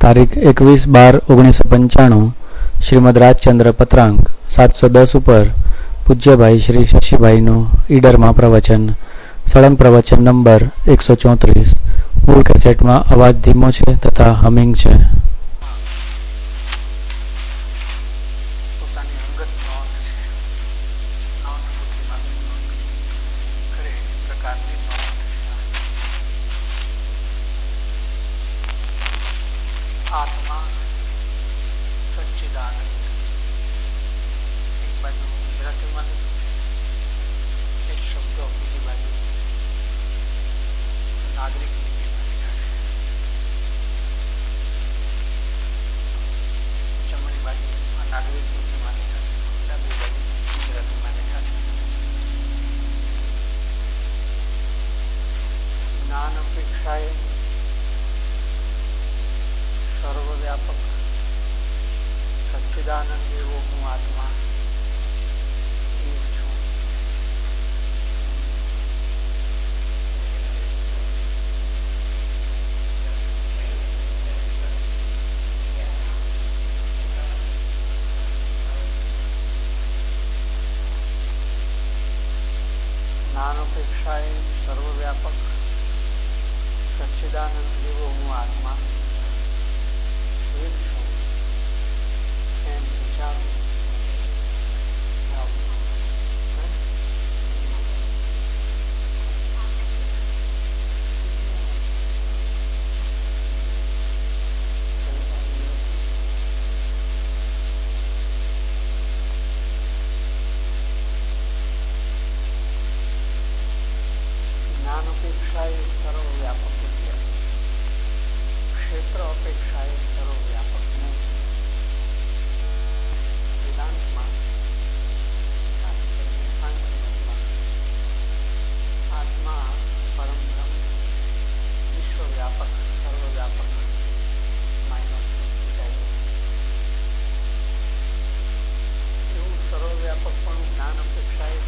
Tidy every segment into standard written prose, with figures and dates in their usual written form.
તારીખ 21/12/1995 શ્રીમદ રાજચંદ્ર પત્રાંક 710 ઉપર પૂજ્યભાઈ શ્રી શશીભાઈનું ઈડરમાં પ્રવચન, સળંગ પ્રવચન નંબર 134. મૂળ કેસેટમાં અવાજ ધીમો છે તથા હમિંગ છે. જ્ઞાનોપેક્ષાએ સર્વવ્યાપક સચ્ચિદાનંદ જેવો હું આત્મા એક છું એમ વિચારું. જ્ઞાનોપેક્ષાએ સર્વવ્યાપક ક્ષેત્ર અપેક્ષાએ સર્વવ્યાપક નહીં. વેદાંતમાં આત્મા પરમ બ્રહ્મ વિશ્વવ્યાપક સર્વવ્યાપક એવું સર્વવ્યાપક પણ જ્ઞાન અપેક્ષાએ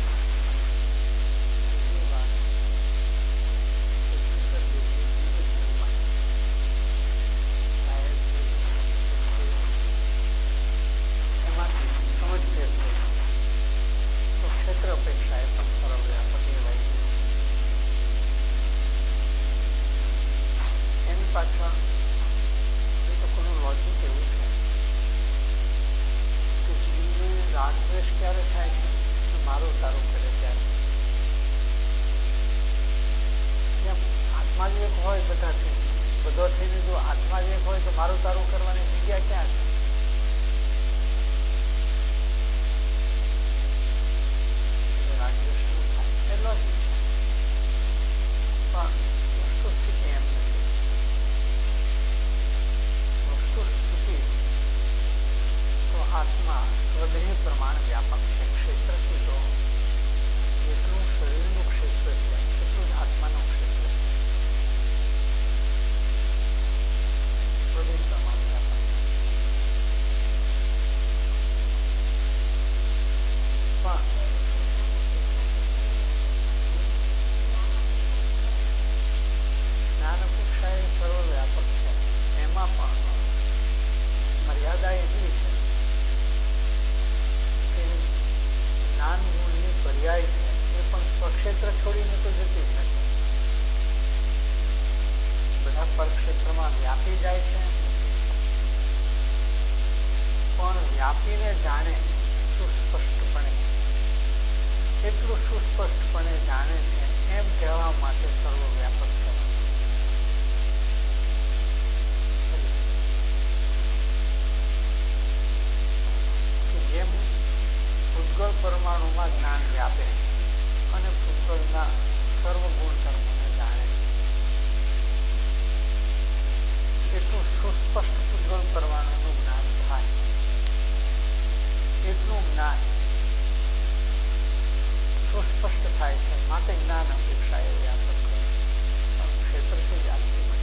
ક્ષેત્ર અપેક્ષાએ પણ સર્વવ્યાપક કહેવાય છે. એની પાછળ એ લોકોનું લોજિક એવું છે કે જીવને રાગદ્વેષ ક્યારે થાય છે તો મારું તારું કરે ત્યારે. જેમ આત્મા જ એક હોય બધાથી, બધો થઈને જો આત્મા જ એક હોય તો મારું તારું કરવાની જગ્યા ક્યાં છે? વસ્તુસ્થિતિ એમ નથી. વસ્તુસ્થિતિ તો આત્મા સ્વદેહ પ્રમાણ વ્યાપક છે. ક્ષેત્રથી તો જેટલું શરીરનું ક્ષેત્ર છે એટલું જ આત્માનું ક્ષેત્ર છે. સ્વદેહ પ્રમાણ વ્યાપક. પણ જ્ઞાન અપેક્ષાએ સર્વવ્યાપક છે. એમાં પણ મર્યાદા એટલી છે કે જ્ઞાન ગુણની પર્યાય છે એ પણ સ્વક્ષેત્ર છોડીને તો જતી જ નથી. બધા પરક્ષેત્રમાં વ્યાપી જાય છે, પણ વ્યાપીને જાણે સુસ્પષ્ટપણે, એટલું સુસ્પષ્ટપણે જાણે છે એમ કહેવા માટે સર્વવ્યાપક છે. જેમ ભૂતગળ પરમાણુમાં જ્ઞાન વ્યાપે અને ભૂતગળના સર્વ ગુણધર્મોને જાણે, એટલું સુસ્પષ્ટ ભૂતગળ પરમાણુનું જ્ઞાન થાય. એટલું જ્ઞાન સુસ્પષ્ટ થાય છે. માટે જ્ઞાન અપેક્ષાએ વ્યાપક ક્ષેત્રથી વ્યાપતી નથી.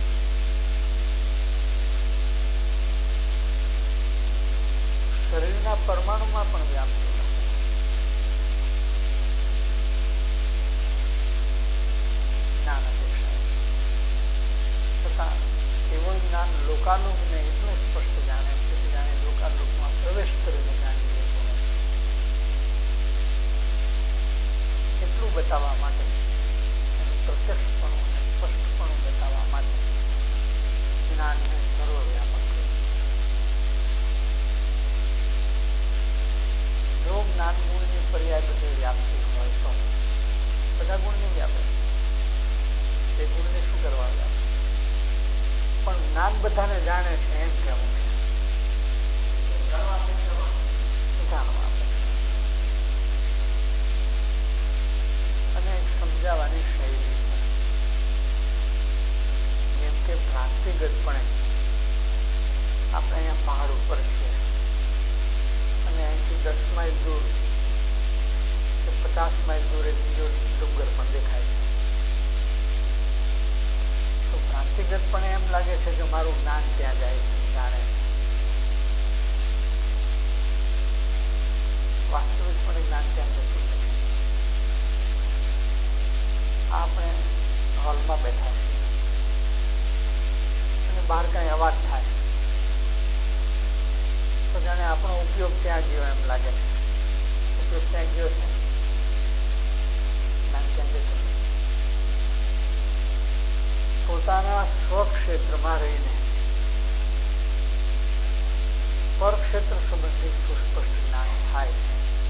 શરીરના પરમાણુમાં પણ વ્યાપતું નથી. ને એટલું સ્પષ્ટ જાણે છે કે જાણે લોકાલોકમાં પ્રવેશ કરીને જાણી લેતો હોય. એટલું બતાવવા માટે, એનું પ્રત્યક્ષપણું અને સ્પષ્ટપણું બતાવવા માટે જ્ઞાનને સર્વવ્યાપક કર્યું. જો જ્ઞાન ગુણની પર્યાય બધે વ્યાપતી હોય તો બધા ગુણને વ્યાપે. એ ગુણને શું કરવા વ્યાપે? પણ જ્ઞાન બધાને જાણે છે એમ કહેવું છે. જાણવા અને સમજાવવાની શૈલી, જેમ કે ભ્રાંતિગતપણે આપણે અહીંયા પહાડ ઉપર છીએ અને અહીંથી 10 માઇલ દૂર કે 50 માઇલ દૂર એક બીજો ડુંગર પણ દેખાય છે. તો ભ્રાંતિગતપણે એમ લાગે છે કે મારું જ્ઞાન ત્યાં જાય છે, જાણે. વાસ્તવિકપણે જ્ઞાન ત્યાં જતું નથી. આપણે હોલમાં બેઠા છીએ અને બહાર કઈ અવાજ થાય તો જાણે આપણો ઉપયોગ ત્યાં ગયો એમ લાગે છે. ઉપયોગ ત્યાં ગયો છે, જ્ઞાન ત્યાં જતું. પોતાના સ્વક્ષેત્રમાં રહીને પરક્ષેત્ર સંબંધિત સુસ્પષ્ટ જ્ઞાન થાય છે,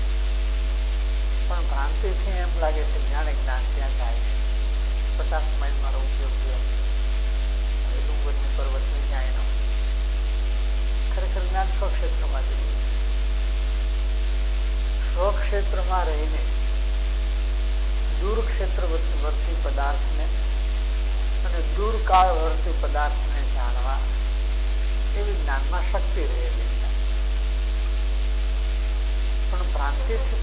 પણ ભ્રાંતિથી એમ લાગે છે જાણે જ્ઞાન ત્યાં જાય છે. 50 માઇલ મારો ઉપયોગ થયો, એ ડુંગરની પર્વતની જાય એનો ખરેખર જ્ઞાન સ્વક્ષેત્રમાં જઈએ. સ્વક્ષેત્રમાં રહીને દૂરક્ષેત્રવર્તી પદાર્થને અને દૂરકાળવર્તી પદાર્થને જાણવા એવી જ્ઞાનમાં શક્તિ રહેલી છે. પણ ભ્રાંતિથી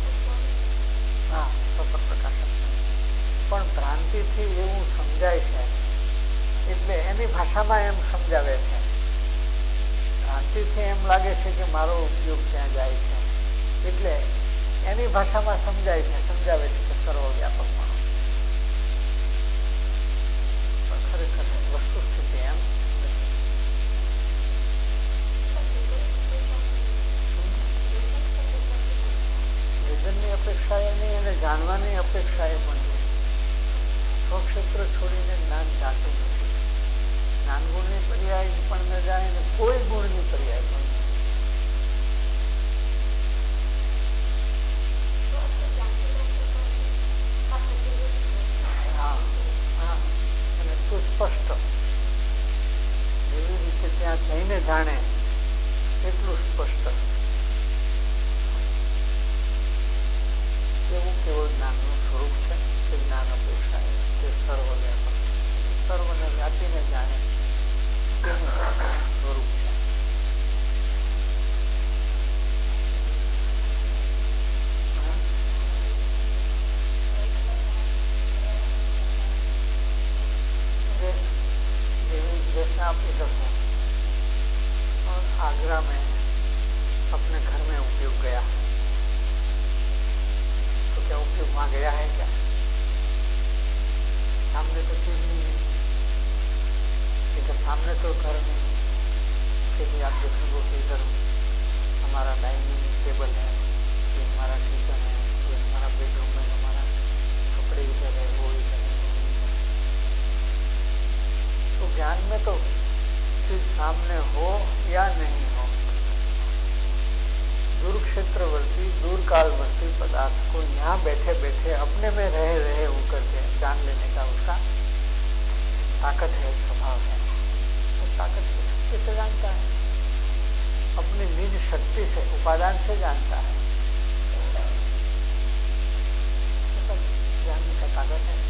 પણ ભ્રાંતિથી એવું સમજાય છે એટલે એની ભાષામાં એમ સમજાવે છે. ભ્રાંતિથી એમ લાગે છે કે મારો ઉપયોગ ત્યાં જાય છે એટલે એની ભાષામાં સમજાય છે, સમજાવે છે કે સર્વવ્યાપક પણ. ખરેખર વસ્તુ સ્થિતિ એમ વિઝનની અપેક્ષાએ નહીં અને જાણવાની અપેક્ષાએ પણ નહીં. સ્વક્ષેત્ર છોડીને જ્ઞાન જાણતું નથી. જ્ઞાન ગુણની પર્યાય પણ ન જાણે ને કોઈ ગુણની પર્યાય પણ નહીં. અને સુસ્પષ્ટ જેવી રીતે ત્યાં જઈને જાણે એટલું સ્પષ્ટ એવું કેવળ જ્ઞાનનું સ્વરૂપ છે. તે જ્ઞાન અપેક્ષા તે સર્વવ્યાપક, સર્વને વ્યાપીને જાણે તેનું સ્વરૂપ છે. आप इधर हो और आगरा में अपने घर में उपयोग गया तो क्या उपयोग वहां गया है क्या? सामने तो चीज नहीं है, इधर सामने तो घर नहीं है. फिर आप देखोगे कि इधर हमारा डाइनिंग टेबल है, ये हमारा किचन है, ये हमारा बेडरूम है, हमारा कपड़े इधर है, वो इधर है. तो ज्ञान में तो चीज सामने हो या नहीं हो, दूरक्षेत्रवर्ती दूरकालवर्ती पदार्थ को यहाँ बैठे बैठे अपने में रहे वो करके जान लेने का उसका ताकत है, स्वभाव है. तो ताकत की शक्ति से जानता है, अपनी निज शक्ति से उपादान से जानता है. तो सब जानने का ताकत है.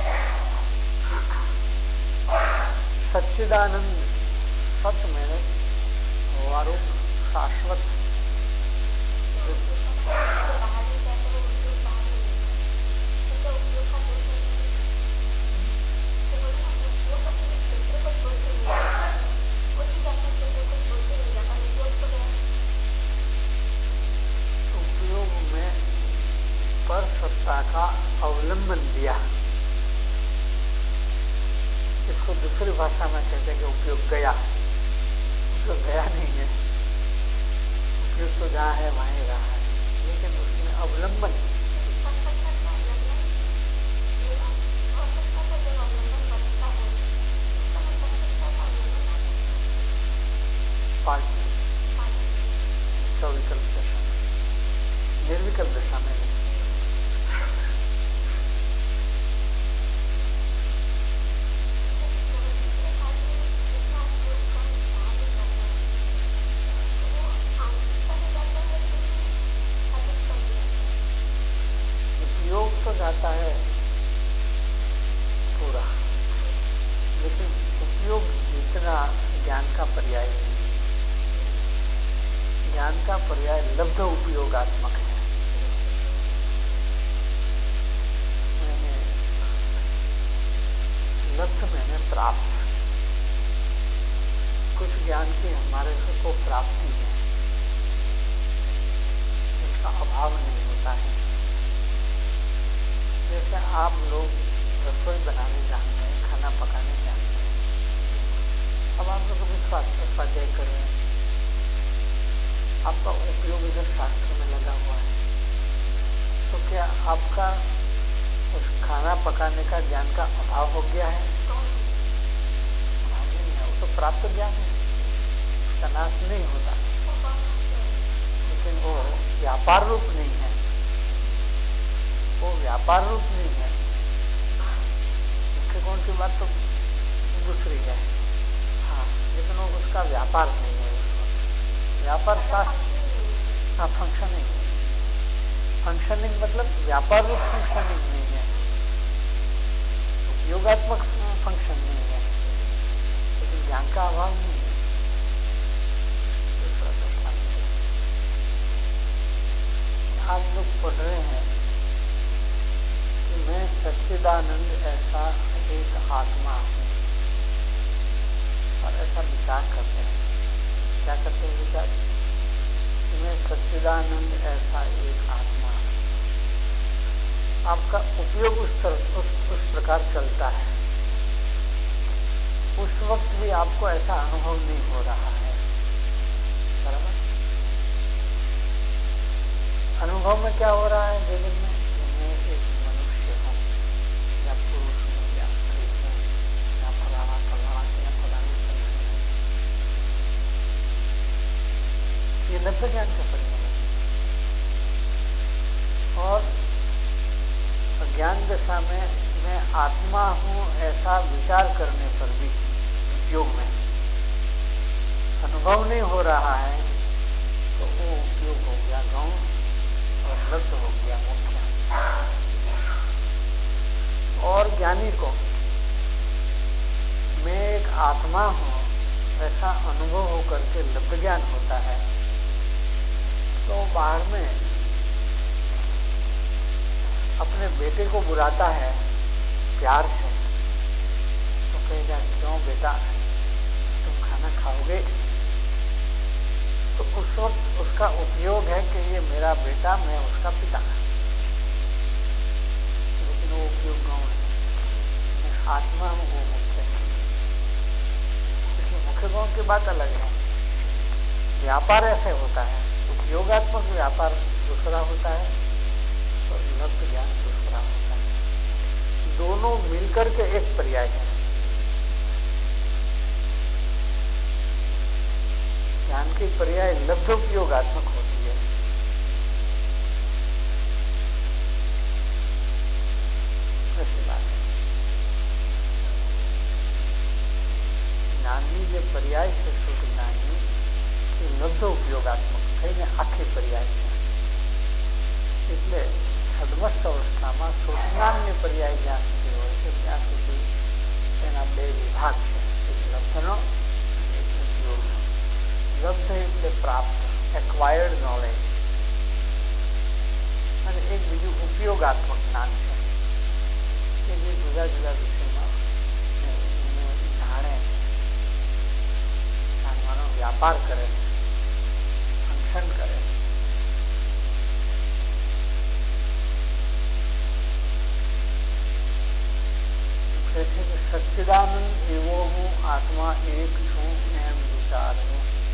सच्चिदानंद सत में वारूप शाश्वत उपयोग में पर सत्ता का अवलंबन दिया. इसको दूसरी भाषा में कहते हैं कि उपयोग गया. तो गया नहीं है, उपयोग तो जहाँ है वहाँ ही रहा है, लेकिन उसमें अवलंबन सविकल्प दशा में, निर्विकल्प दशा में नहीं। उपयोग तो जाता है पूरा, लेकिन उपयोग जितना ज्ञान का पर्याय है, ज्ञान का पर्याय लब्ध उपयोगात्मक है। मैंने लब्ध मैंने प्राप्त, कुछ ज्ञान की हमारे को प्राप्ति है, उसका अभाव नहीं होता है। जैसे आप लोग रसोई बनाने जानते हैं, खाना पकाने जानते हैं, अब आप लोग कभी स्वाध्याय करें, आपका उपयोग इधर शास्त्र में लगा हुआ है, तो क्या आपका उस खाना पकाने का ज्ञान का अभाव हो गया है? अभाव नहीं है, वो तो प्राप्त ज्ञान है, उसका नाश नहीं होता, लेकिन वो व्यापार रूप नहीं है, वो व्यापार रूप नहीं है। मुख्य कोण की बात तो दूसरी है, हाँ, लेकिन वो उसका व्यापार नहीं है। व्यापार शास्त्र फंक्शनिंग, फंक्शनिंग मतलब व्यापार रूप फंक्शनिंग नहीं है, उपयोगात्मक फंक्शन नहीं है, लेकिन ज्ञान का अभाव नहीं है। दूसरा दृष्टांत, आप लोग पढ़ रहे हैं कि मैं सच्चिदानंद ऐसा एक आत्मा हूँ, और ऐसा विचार करते हैं। क्या करते हैं विचार? मैं सच्चिदानंद ऐसा एक आत्मा। आपका उपयोग उस प्रकार चलता है, उस वक्त भी आपको ऐसा अनुभव नहीं हो रहा है, बराबर? अनुभव में क्या हो रहा है जीवन में? मैं एक मनुष्य हूँ, या पुरुष हूँ, या स्त्री हूँ, या फलाना फलाना या फलानी फलानी। ये लब्ध ज्ञान का परिणाम है। और ज्ञान दशा में मैं आत्मा हूँ ऐसा विचार करने पर भी उपयोग में अनुभव नहीं हो रहा है, तो वो उपयोग हो गया गौण और लब्ध हो गया मुख्य। और ज्ञानी को मैं एक आत्मा हूँ ऐसा अनुभव होकर के लब्ध ज्ञान होता है, तो बाहर में अपने बेटे को बुलाता है प्यार से, तो कहेगा क्यों बेटा तुम खाना खाओगे? तो उस वक्त उसका उपयोग है कि ये मेरा बेटा, मैं उसका पिता, लेकिन वो उपयोग गौण है। मैं आत्मा हूँ, वो मुख्य है। इसलिए मुख्य गौण की बात अलग है। व्यापार ऐसे होता है, उपयोगात्मक व्यापार दूसरा होता है और लब्ध ज्ञान दूसरा होता है। दोनों मिलकर के एक पर्याय है। ज्ञान की पर्याय लब्ध उपयोगात्मक होती है। ऐसी बात है। ज्ञानी जो पर्याय से शुद्ध ज्ञानी लब्ध उपयोगात्मक થઈને આખી પર્યાય છે। એટલે છદ્મસ્થ અવસ્થામાં શુદ્ધજ્ઞાનની પર્યાય જ્યાં સુધી હોય છે ત્યાં સુધી તેના બે વિભાગ છે, એક લબ્ધનો અને એક ઉપયોગનો। લબ્ધ એટલે પ્રાપ્ત, એક્વાયર્ડ નોલેજ, અને એક બીજું ઉપયોગાત્મક જ્ઞાન છે કે જે જુદા જુદા વિષયમાં જાણે, જાણવાનો વ્યાપાર કરે, करे। सच्चिदानंद एवो हूँ आत्मा एक छू एम विचार हूँ।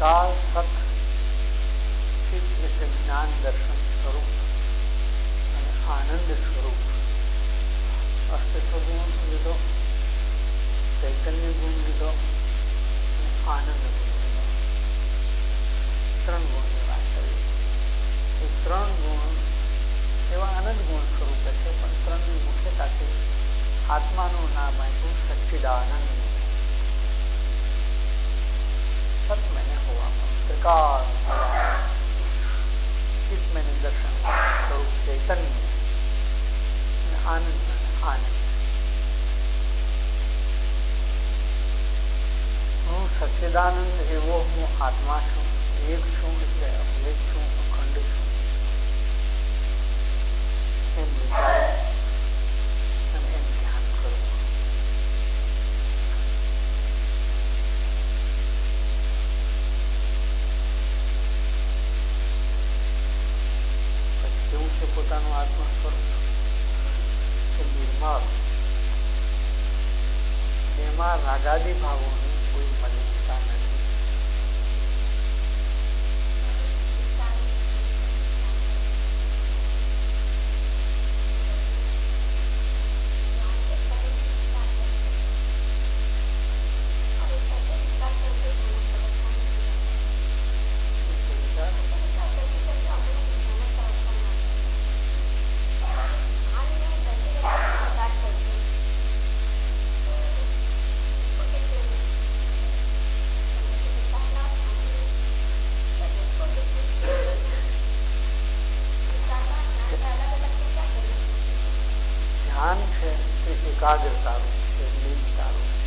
કાળ સત ચિત્ત એટલે જ્ઞાન દર્શન સ્વરૂપ અને આનંદ સ્વરૂપ અસ્તિત્વ ગુણ લીધો, ચૈતન્ય ગુણ લીધો અને આનંદ ગુણ લીધો. 3 ગુણની વાત કરી. એ 3 ગુણ એવા આનંદ ગુણ સ્વરૂપે છે, પણ 3ની મુખ્યતાથી આત્માનું નામ આપ્યું સચ્ચિદાનંદ. सत मैंने हुआ त्रिकाल चित मैंने दर्शन स्वरूप चैतन्य आनंद आनंद. હું સચ્ચિદાનંદ એવો હું આત્મા છું, એક છું એટલે અભેદ છું, અખંડ છું એમ વિચારો અને એમ ધ્યાન કરો. કેવું છે પોતાનું આત્મ સ્વરૂપ? કે નિર્મળ, જેમાં રાગાદી ભાવોની કોઈ મલિનતા નથી. એકાગ્રતાનું છે, લીનતાનું છે.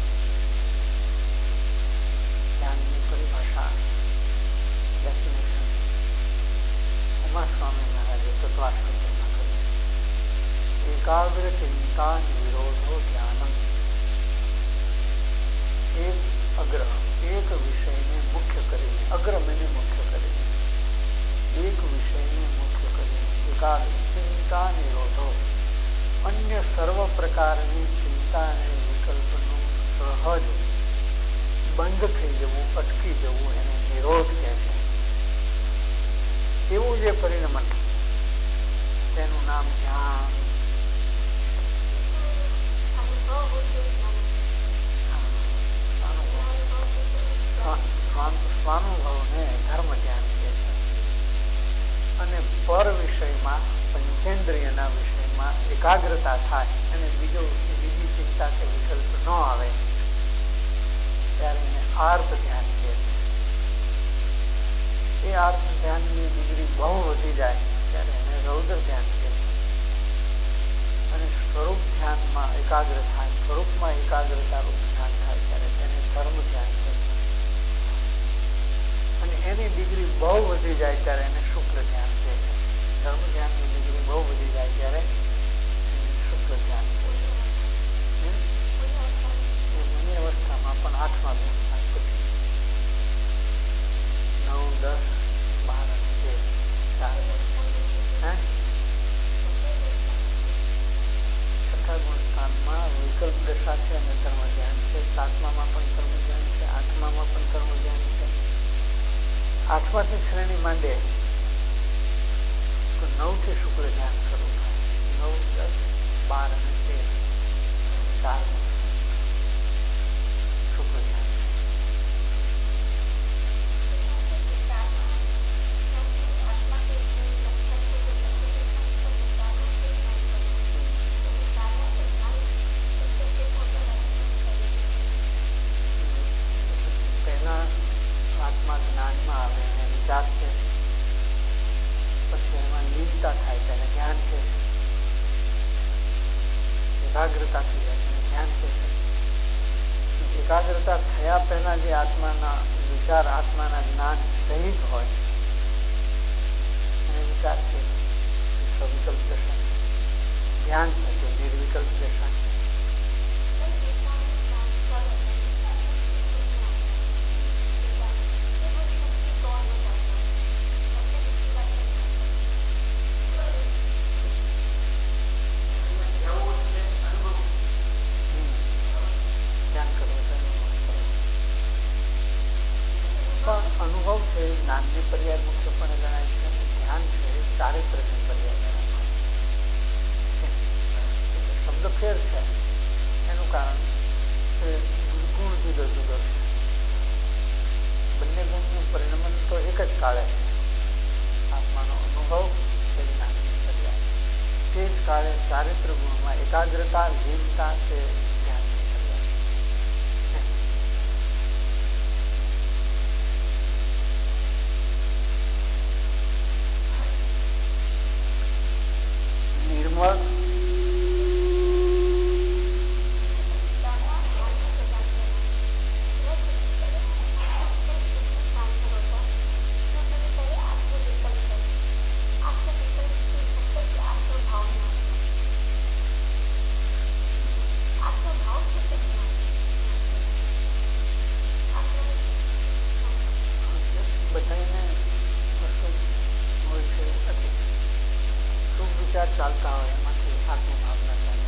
ધ્યાનની પરિભાષા ડેફિનેશન ઉમા સ્વામી મહારાજે તત્વાશ્રમમાં કરી. એકાગ્ર ચિંતા નિરોધો ધ્યાનમ. એક વિષયને મુખ્ય કરીને, અગ્ર મેને મુખ્ય કરીને, એક વિષયને મુખ્ય કરીને એકાગ્ર ચિંતા નિરોધો. અન્ય સર્વ પ્રકારની ચિંતા અને વિકલ્પનું સહજ બંધ થઈ જવું, અટકી જવું એને નિરોધ કહે છે. એવું જે પરિણમન તેનું નામ ધ્યાન. સ્વાનુભવને ધર્મ ધ્યાન કહે છે. અને પર વિષયમાં, પંચેન્દ્રિયના વિષયમાં એકાગ્રતા થાય અને બીજી ચિંતા કે વિકલ્પ ન આવે ત્યારે એને આર્ત ધ્યાન કહે છે. એ આર્ત ધ્યાનની ડિગ્રી બહુ વધી જાય ત્યારે એને રૌદ્ર ધ્યાન કહે છે. અને સ્વરૂપ ધ્યાનમાં એકાગ્ર થાય, સ્વરૂપમાં એકાગ્રતારૂપ ધ્યાન થાય ત્યારે તેને ધર્મ ધ્યાન કહે છે. અને એની ડિગ્રી બહુ વધી જાય ત્યારે એને શુક્લ ધ્યાન કહે છે. ધર્મ ધ્યાનની ડિગ્રી બહુ વધી જાય ત્યારે શુક્લ ધ્યાન કહે છે. એ ઘણી અવસ્થામાં પણ 8મા અવસ્થા પછી 9, 10, 12 અને 13 છઠ્ઠા ગુણસ્થાનમાં વિકલ્પ દશા છે અને ધર્મ ધ્યાન છે. 7મામાં પણ ધર્મ ધ્યાન છે, 8મામાં પણ ધર્મ ધ્યાન છે. 8માથી શ્રેણી માંડે તો 9 થી શુક્લ ધ્યાન શરૂ થાય. 9, 10, 12 અને 13 શુક્લ ધ્યાન. પહેલા આત્મા જ્ઞાનમાં આવે અને વિચાર છે, પછી એમાં લીનતા થાય તેને ધ્યાન છે. એકાગ્રતા થઈ જાય તેને ધ્યાન છે. એકાગ્રતા થયા પહેલા જે આત્માના વિચાર, આત્માના જ્ઞાન સહિત હોય એને વિચાર છે, સવિકલ્પ દશા. ધ્યાન છે તો નિર્વિકલ્પ દશા. એ જ્ઞાનની પર્યાય મુખ્યપણે ગણાય છે અને ધ્યાન છે એ ચારિત્ર્યની પર્યાય ગણાય છે. શબ્દ ફેર છે એનું કારણ ગુણ જુદો જુદો છે. બંને ગુણનું પરિણમન તો એક જ કાળે છે. આત્માનો અનુભવ એ જ્ઞાનની પર્યાય, તે જ કાળે ચારિત્ર ગુણમાં એકાગ્રતા લીનતા તે ધ્યાનની પર્યાય. નિર્મળ ચાલતા હોય એમાંથી આત્મભાવના ચાલે.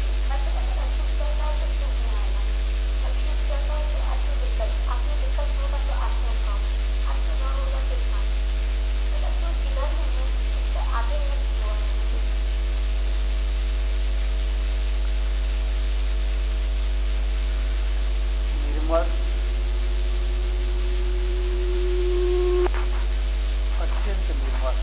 નિર્મળ અત્યંત નિર્મળ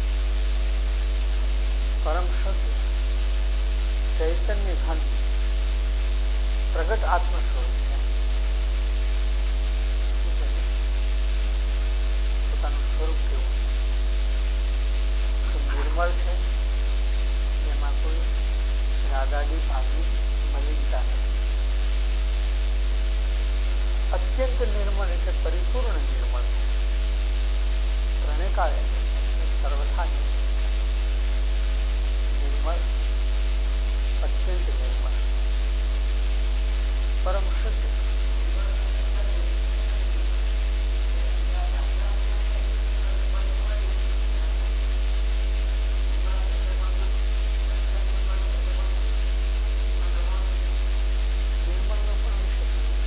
પરમ શુદ્ધ ચૈતન્ય ઘન પ્રગટ આત્મ સ્વરૂપ છે. પોતાનું સ્વરૂપ કેવું નિર્મળ છે, જેમાં કોઈ રાગાદી ભાવની મલિનતા નથી. અત્યંત નિર્મળ એટલે પરિપૂર્ણ નિર્મળ, ત્રણે કાળે સર્વથા નિર્મળ, અત્યંત નિર્મળ, પરમ શુદ્ધ. નિર્મળનો પણ વિષય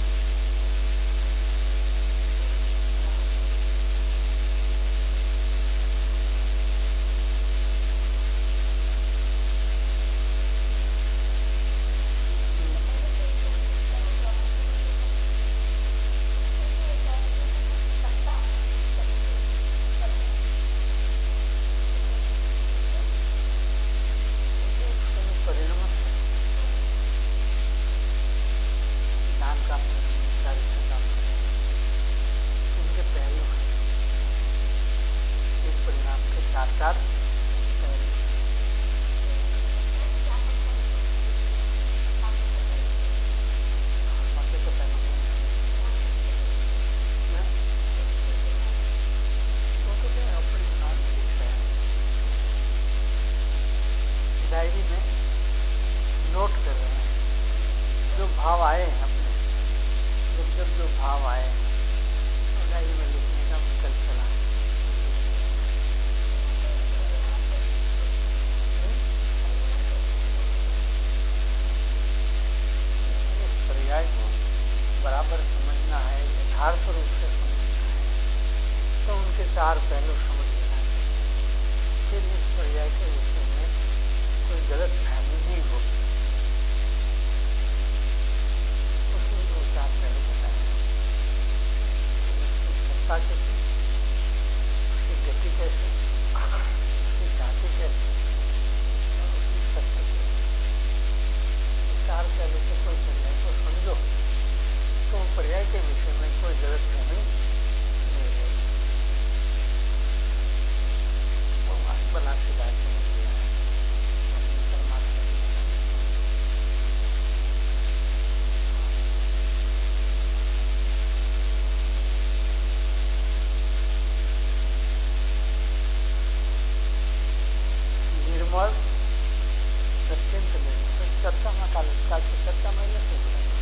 डायरी में नोट कर रहे हैं जो भाव आए हैं अपने, जब जो भाव आए तो डायरी में लिखने का विकल्प चला है. इस पर्याय को बराबर समझना है, यथार्थ रूप से समझना है, तो उनके चार पहलू समझ लेना है. फिर इस पर्याय के विषय में कोई गलत फहमी नहीं होगी. उसमें दो चार पहलू बताएंगे. उसकी सत्ता कैसी, उसकी गति कैसे, उसकी जाति कैसे और उसकी सत्ता कैसे. चार पहलू से कोई पर्याय को समझो तो पर्याय के विषय में कोई गलत फहमी नहीं रहेगी. तो बना से बात निर्मल अत्यंत निर्मल. चर्चा में काल से चर्चा में नहीं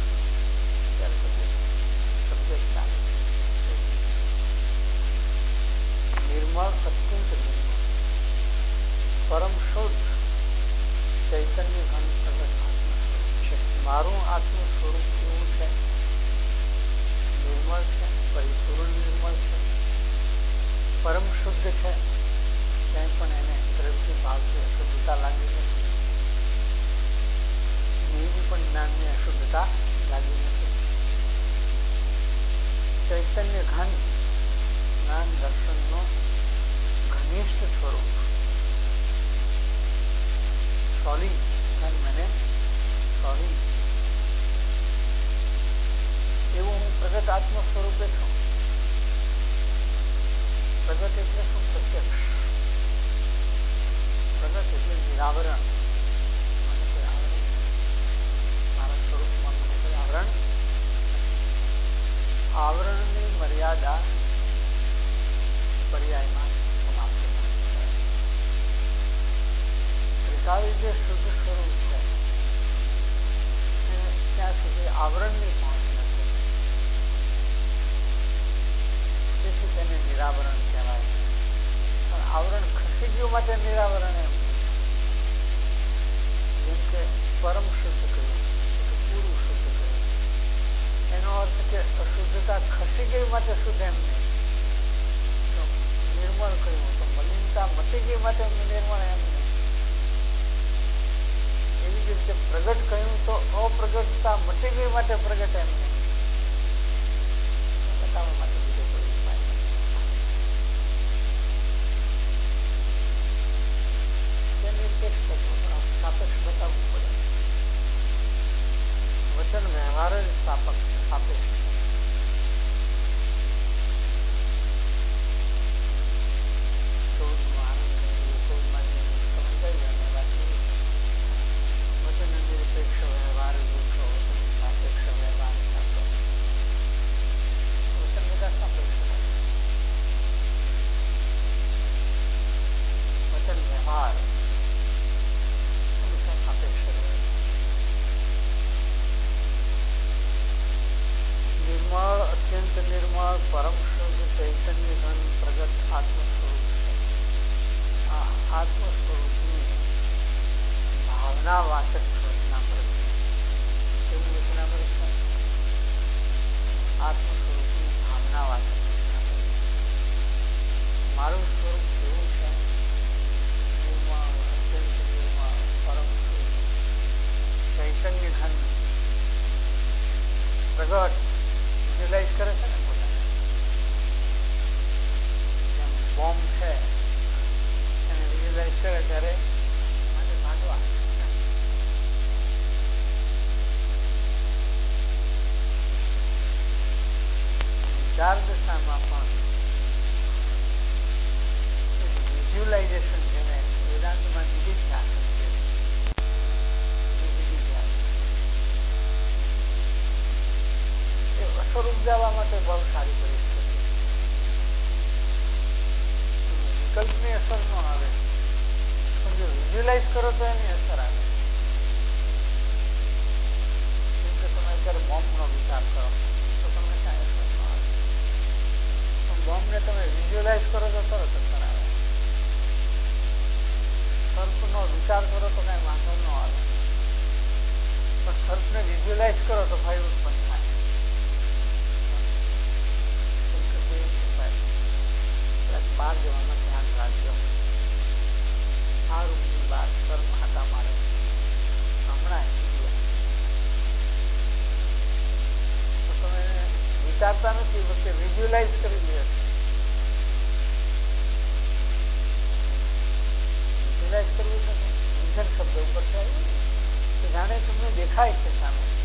निर्मल अत्यंत निर्मल परम शुद्ध चैतन्य घन प्रगट आत्म स्वरूप છે. મારું આત્મ સ્વરૂપ કેવું છે? નિર્મળ છે, પરિપૂર્ણ નિર્મળ છે, પરમ શુદ્ધ છે, ક્યાંય પણ એને દ્રષ્ટિ ભાવથી અશુદ્ધતા લાગી નથી. એવી પણ જ્ઞાનની અશુદ્ધતા લાગી નથી. ચૈતન્ય ઘન જ્ઞાન દર્શનનો ઘનિષ્ઠ સ્વરૂપ, સોલિડ ઘન મને સોલિડ એવું હું પ્રગટ આત્મ સ્વરૂપે છું. પ્રગટ એટલે શું? પ્રત્યક્ષ. પ્રગટ એટલે નિરાવરણ. મને કોઈ આવરણ, મારા સ્વરૂપમાં મને કોઈ આવરણ. આવરણની મર્યાદા પર્યાયમાં સમાપ્ત થાય. ત્રિકાળી જે શુદ્ધ સ્વરૂપ છે ત્યાં સુધી આવરણની પહોંચ નથી. તેથી તેને નિરાવરણ કહેવાય. પણ આવરણ ખસી ગયું માટે નિરાવરણ એમ. જેમ કે પરમ શુદ્ધ કહ્યું, પૂરું શુદ્ધ કહ્યું, એનો અર્થ કે અશુદ્ધતા ખસી ગઈ માટે શુદ્ધ એમ નહીં. નિર્મળ કહ્યું તો મલિનતા મટી ગઈ માટે નિર્મળ એમ નહીં. એવી જ રીતે પ્રગટ કહ્યું તો અપ્રગટતા મટી ગઈ માટે પ્રગટ એમ નહીં. બતાવવા માટે બીજો કોઈ ઉપાય નિરપેક્ષ સાપેક્ષ બતાવવું પડે. વચન વ્યવહાર જ સાપેક્ષ. પરમ શુદ્ધ ચૈતન્ય ઘન પ્રગટ આત્મ સ્વરૂપ છે. આ આત્મ સ્વરૂપની ભાવનાવાચક રચનામૃત એવું રચનામૃત છે. આત્મ સ્વરૂપની ભાવનાવાચક રચનામૃત. મારું સ્વરૂપ એવું છે, નિર્મળ, અત્યંત નિર્મળ, પરમ શુદ્ધ ચૈતન્ય ઘન પ્રગટ વિઝ્યુલાઇઝ કરે છે ને પોતાને. બોમ્બ છે એને વિઝ્યુલાઇઝ કરે ત્યારે માટે ભાગવા. વિચાર દશામાં પણ વિઝ્યુલાઇઝેશન જેને વેદાંતમાં નિધિધ્યાસ છે. એ સ્વરૂપ જવા માટે બહુ સારી પરિસ્થિતિ. વિકલ્પની અસર ન આવે, પણ જો વિઝ્યુલાઇઝ કરો તો એની અસર આવે. જેમ કે તમે અત્યારે બોમ્બનો વિચાર કરો તો તમને કાંઈ અસર ન આવે, પણ બોમ્બને તમે વિઝ્યુલાઇઝ કરો તો તરત અસર આવે. સર્પનો વિચાર કરો તો કાંઈ વાંધો ન આવે, પણ સર્પને વિઝ્યુલાઇઝ કરો તો ભય ઉત્પન્ન થાય. બહાર જવામાં ધ્યાન રાખજો. આ રૂમની બહાર સર્પ હાટા મારે હમણાં તો તમે વિચારતા નથી, વચ્ચે વિઝ્યુલાઇઝ કરી લે. વિઝ્યુલાઇઝ કરવું છે વિઝન શબ્દ ઉપરથી આવ્યું કે જાણે તમને દેખાય છે સામે.